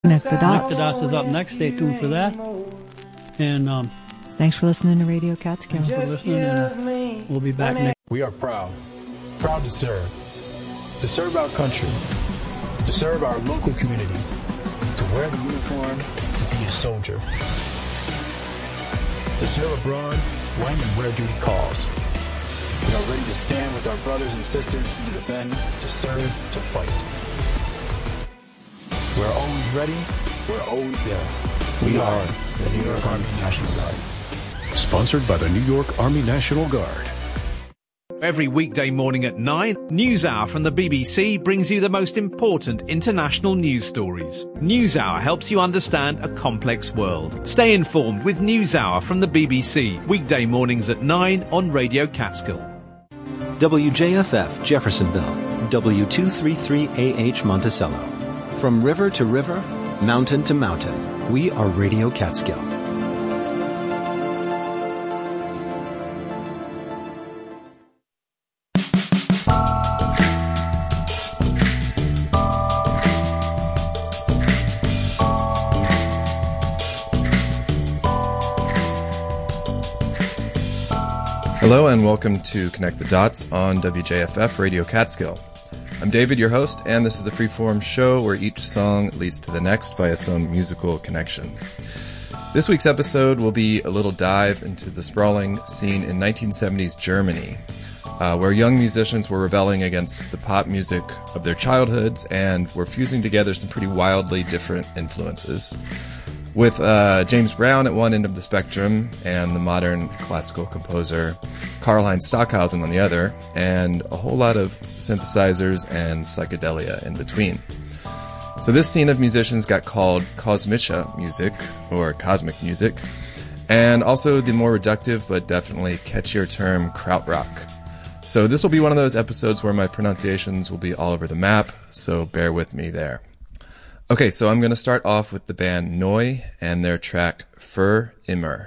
Connect the Dots. Connect the Dots is up next. Stay tuned for that. And thanks for listening to Radio Catskill. Thanks for listening, and we'll be back next. We are proud to serve our country, to serve our local communities, to wear the uniform, to be a soldier, to serve abroad when and where duty calls. We are ready to stand with our brothers and sisters to defend, to serve, to fight. We're always ready. We're always there. We are the New York Army National Guard. Sponsored by the New York Army National Guard. Every weekday morning at 9, NewsHour from the BBC brings you the most important international news stories. NewsHour helps you understand a complex world. Stay informed with NewsHour from the BBC, weekday mornings at 9 on Radio Catskill. WJFF Jeffersonville, W233AH Monticello. From river to river, mountain to mountain, we are Radio Catskill. Hello and welcome to Connect the Dots on WJFF Radio Catskill. I'm David, your host, and this is the Freeform show where each song leads to the next via some musical connection. This week's episode will be a little dive into the sprawling scene in 1970s Germany, where young musicians were rebelling against the pop music of their childhoods and were fusing together some pretty wildly different influences. With James Brown at one end of the spectrum and the modern classical composer Karlheinz Stockhausen on the other, and a whole lot of synthesizers and psychedelia in between. So this scene of musicians got called Kosmische music, or cosmic music, and also the more reductive but definitely catchier term Krautrock. So this will be one of those episodes where my pronunciations will be all over the map, so bear with me there. Okay, so I'm going to start off with the band Neu and their track Für immer.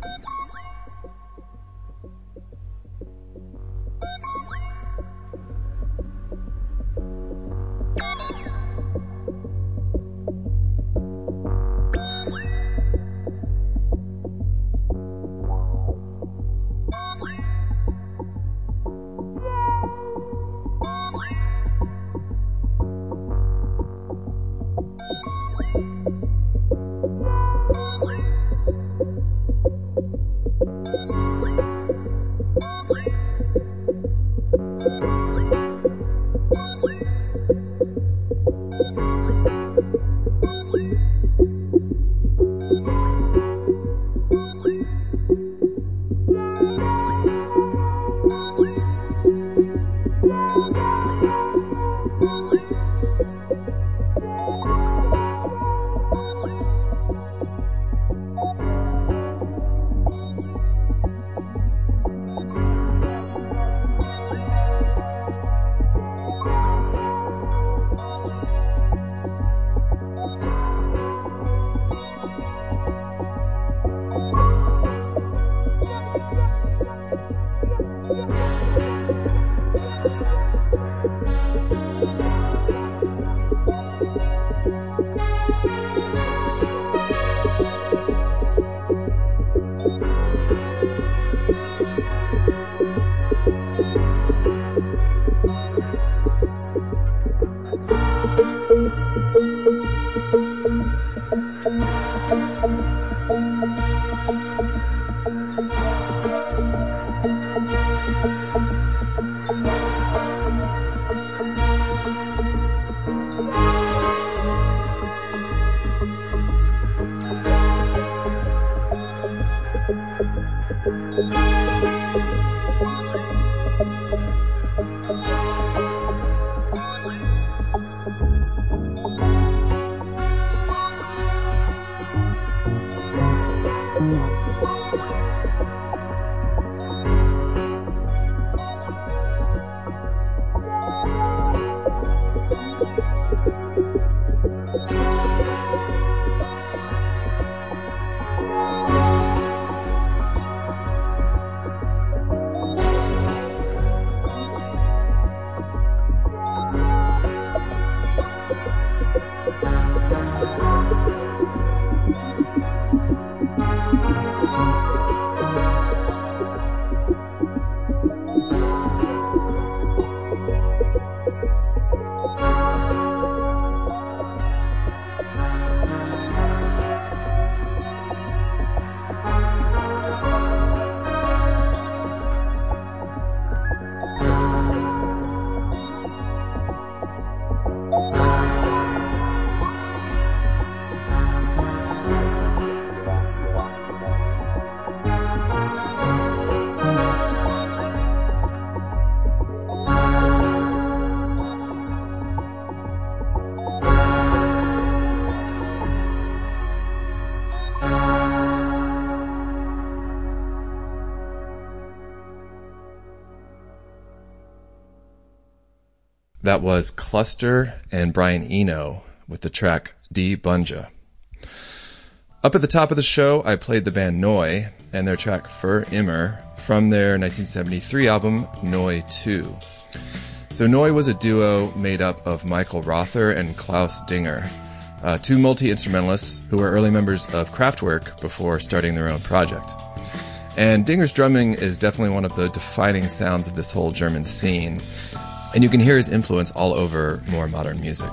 That was Cluster and Brian Eno with the track Die Bunja. Up at the top of the show, I played the band Neu and their track Für Immer from their 1973 album Neu 2. So Neu was a duo made up of Michael Rother and Klaus Dinger, two multi-instrumentalists who were early members of Kraftwerk before starting their own project. And Dinger's drumming is definitely one of the defining sounds of this whole German scene, and you can hear his influence all over more modern music.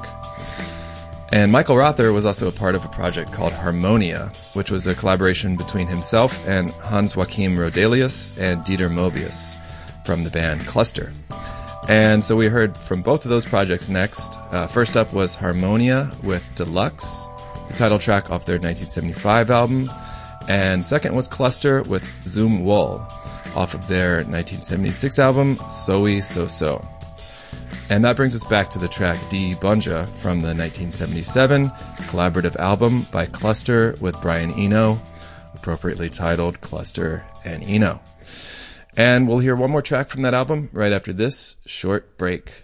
And Michael Rother was also a part of a project called Harmonia, which was a collaboration between himself and Hans-Joachim Rodelius and Dieter Mobius from the band Cluster. And so we heard from both of those projects next. First up was Harmonia with Deluxe, the title track off their 1975 album. And second was Cluster with Zum Wohl, off of their 1976 album Soi So So. And that brings us back to the track Die Bunja from the 1977 collaborative album by Cluster with Brian Eno, appropriately titled Cluster and Eno. And we'll hear one more track from that album right after this short break.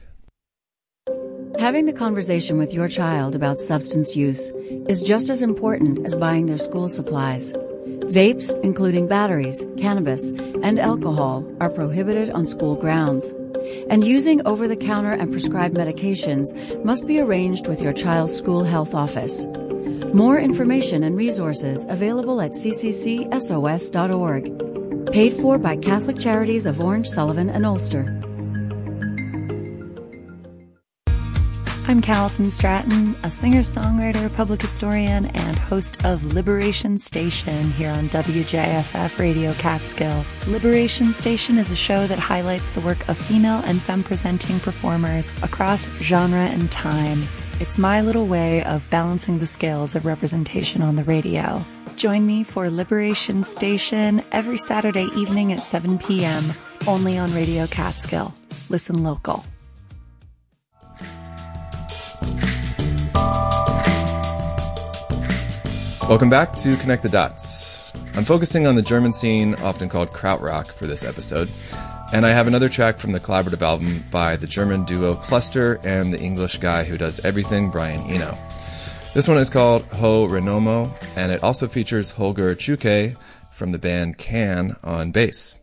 Having the conversation with your child about substance use is just as important as buying their school supplies. Vapes, including batteries, cannabis, and alcohol, are prohibited on school grounds. And using over-the-counter and prescribed medications must be arranged with your child's school health office. More information and resources available at cccsos.org. Paid for by Catholic Charities of Orange, Sullivan, and Ulster. I'm Callison Stratton, a singer-songwriter, public historian, and host of Liberation Station here on WJFF Radio Catskill. Liberation Station is a show that highlights the work of female and femme-presenting performers across genre and time. It's my little way of balancing the scales of representation on the radio. Join me for Liberation Station every Saturday evening at 7 p.m., only on Radio Catskill. Listen local. Welcome back to Connect the Dots. I'm focusing on the German scene, often called Krautrock, for this episode, and I have another track from the collaborative album by the German duo Cluster and the English guy who does everything, Brian Eno. This one is called Ho Renomo, and it also features Holger Chuke from the band Can on bass.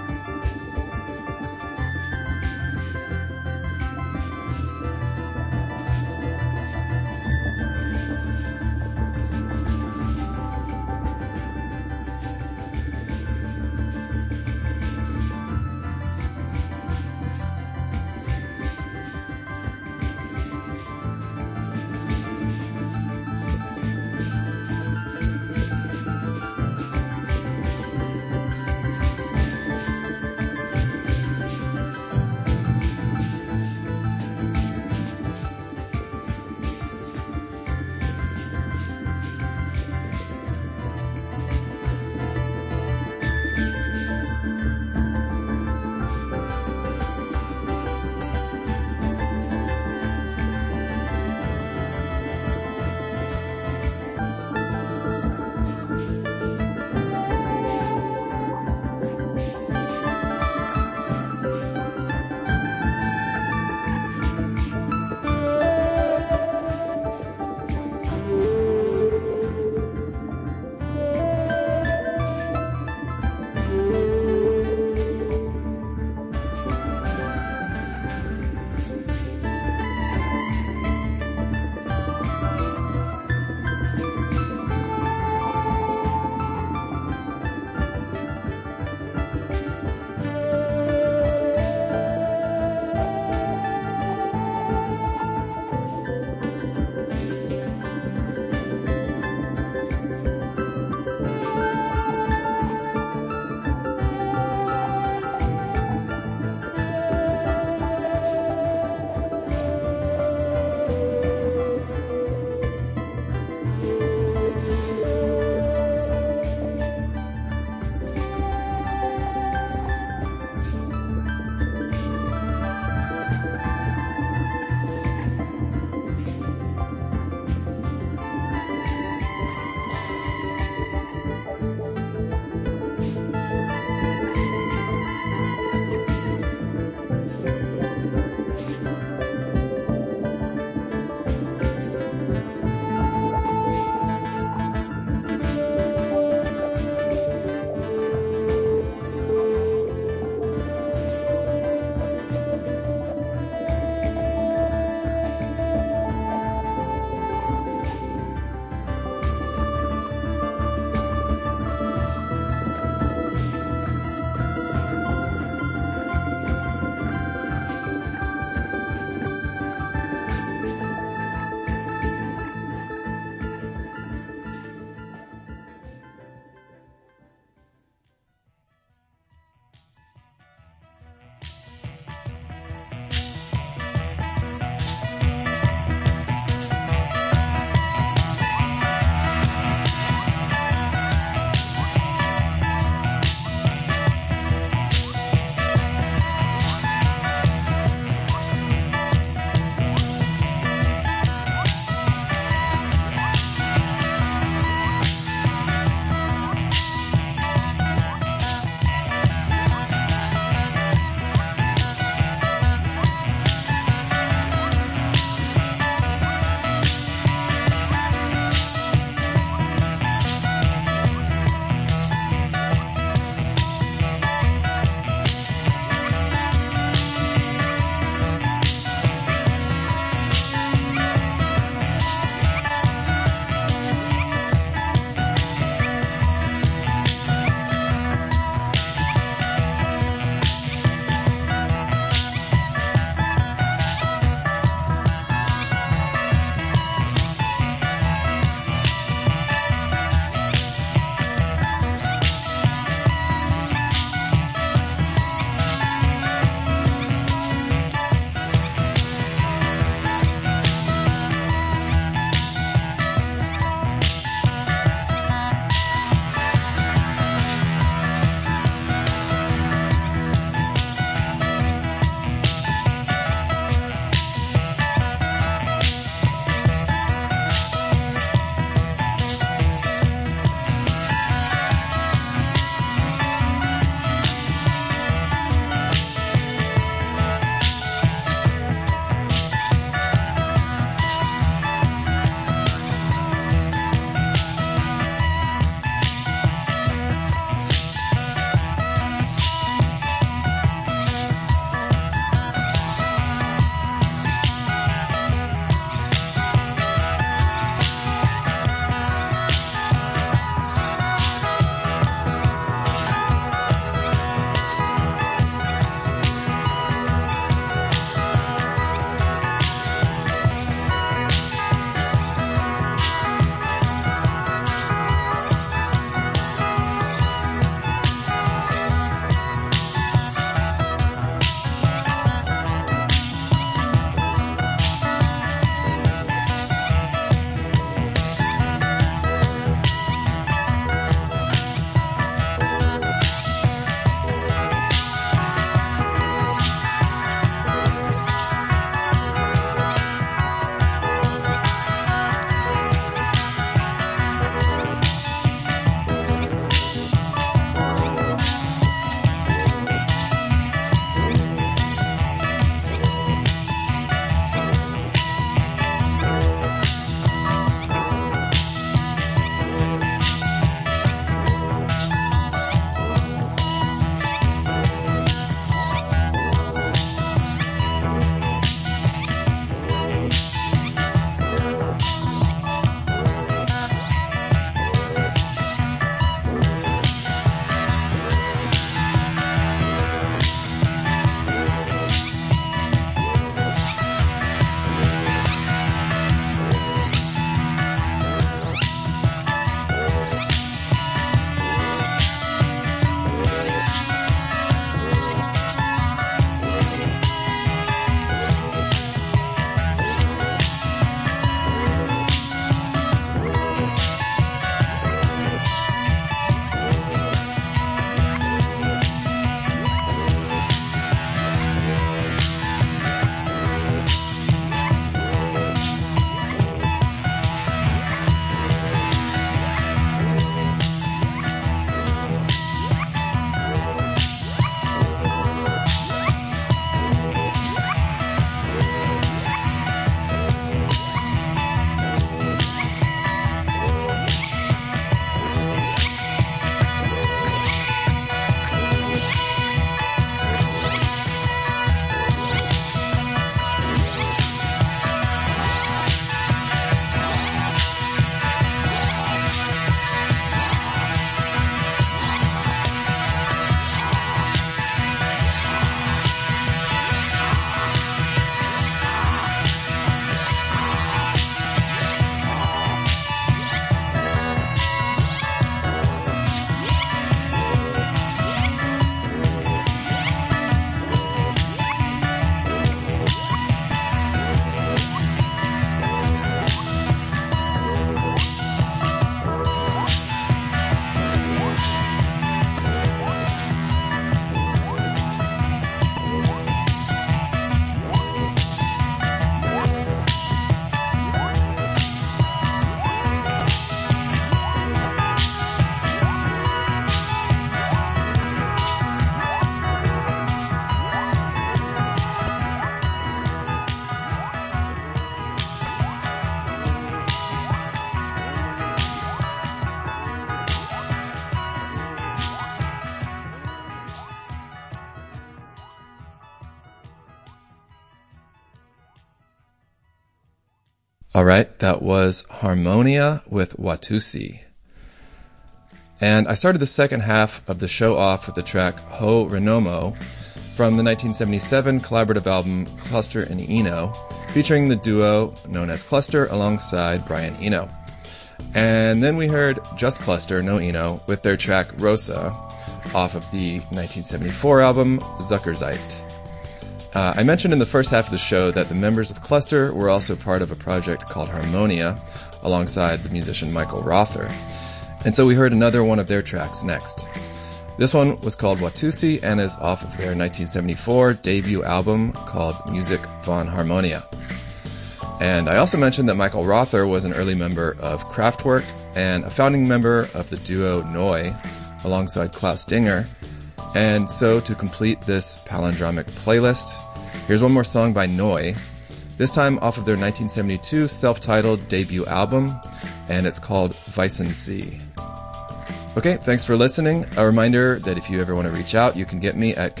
All right, that was Harmonia with Watusi. And I started the second half of the show off with the track Ho Renomo from the 1977 collaborative album Cluster and Eno, featuring the duo known as Cluster alongside Brian Eno. And then we heard just Cluster, no Eno, with their track Rosa off of the 1974 album Zuckerzeit. I mentioned in the first half of the show that the members of Cluster were also part of a project called Harmonia alongside the musician Michael Rother. And so we heard another one of their tracks next. This one was called Watusi and is off of their 1974 debut album called Music von Harmonia. And I also mentioned that Michael Rother was an early member of Kraftwerk and a founding member of the duo Neu alongside Klaus Dinger. And so to complete this palindromic playlist, here's one more song by Neu, this time off of their 1972 self-titled debut album, and it's called Weißen See. Okay, thanks for listening. A reminder that if you ever want to reach out, you can get me at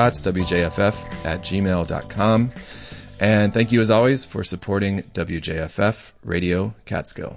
connectthedots.wjff@gmail.com. And thank you as always for supporting WJFF Radio Catskill.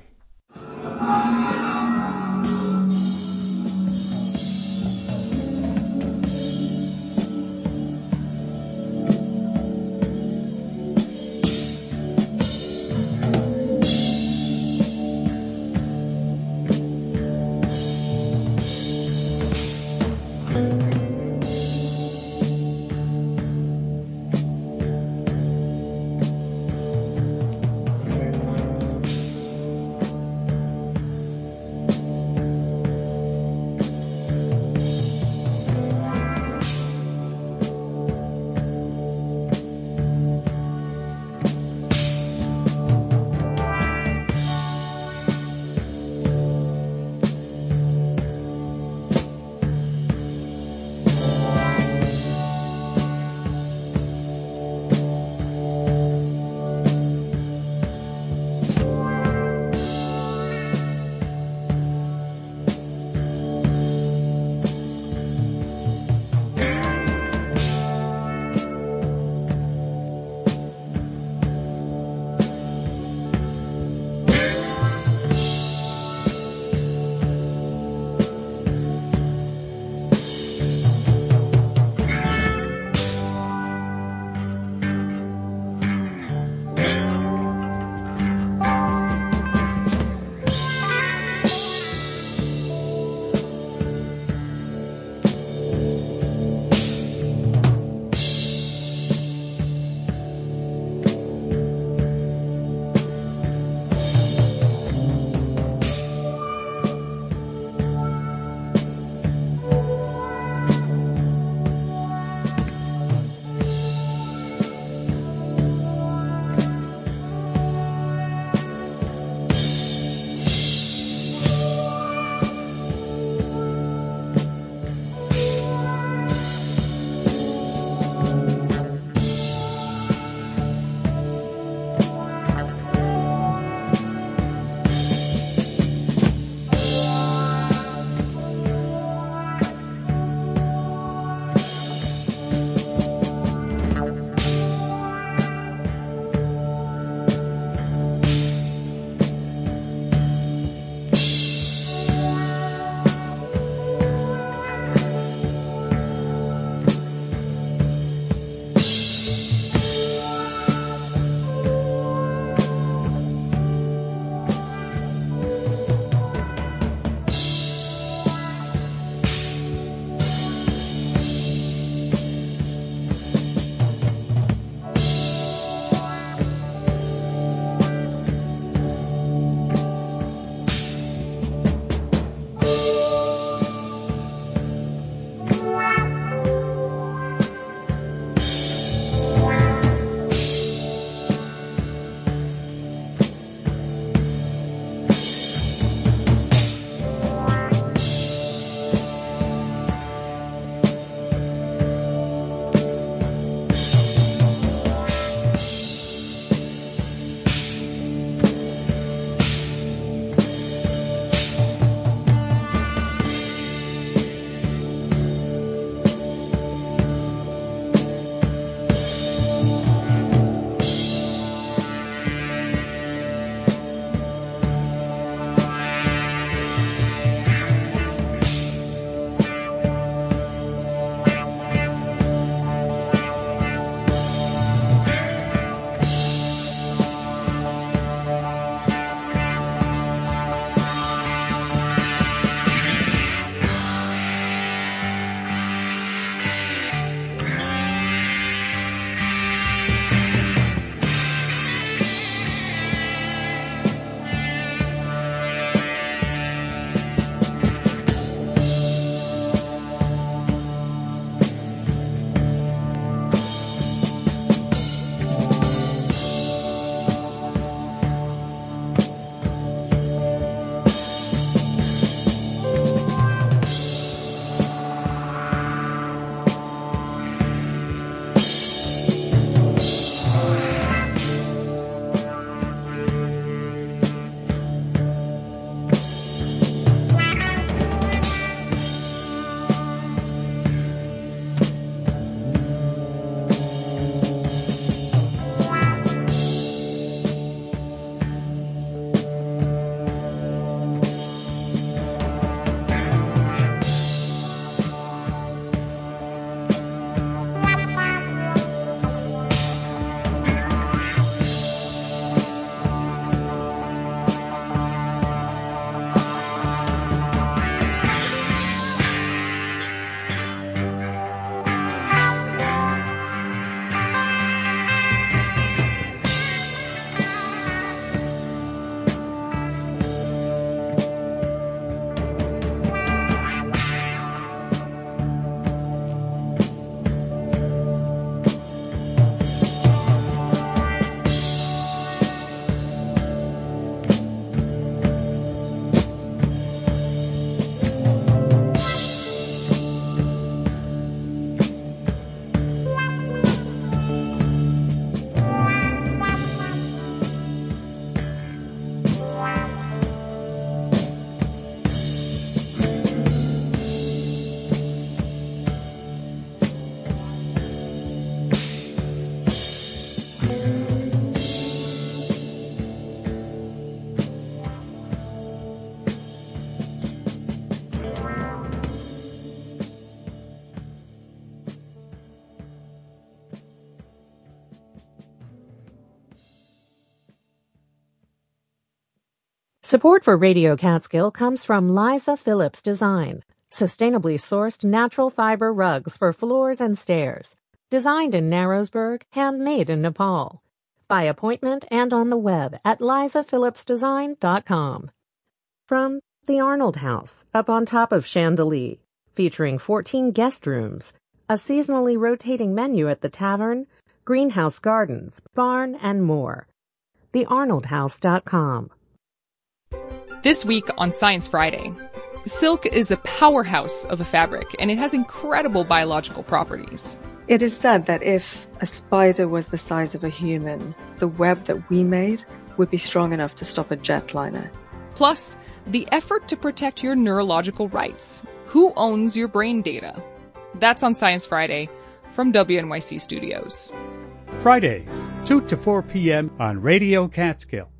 Support for Radio Catskill comes from Liza Phillips Design, sustainably sourced natural fiber rugs for floors and stairs. Designed in Narrowsburg, handmade in Nepal. By appointment and on the web at lizaphillipsdesign.com. From the Arnold House, up on top of Chantilly, featuring 14 guest rooms, a seasonally rotating menu at the tavern, greenhouse gardens, barn, and more. thearnoldhouse.com. This week on Science Friday, silk is a powerhouse of a fabric, and it has incredible biological properties. It is said that if a spider was the size of a human, the web that we made would be strong enough to stop a jetliner. Plus, the effort to protect your neurological rights. Who owns your brain data? That's on Science Friday from WNYC Studios. Fridays, 2 to 4 p.m. on Radio Catskill.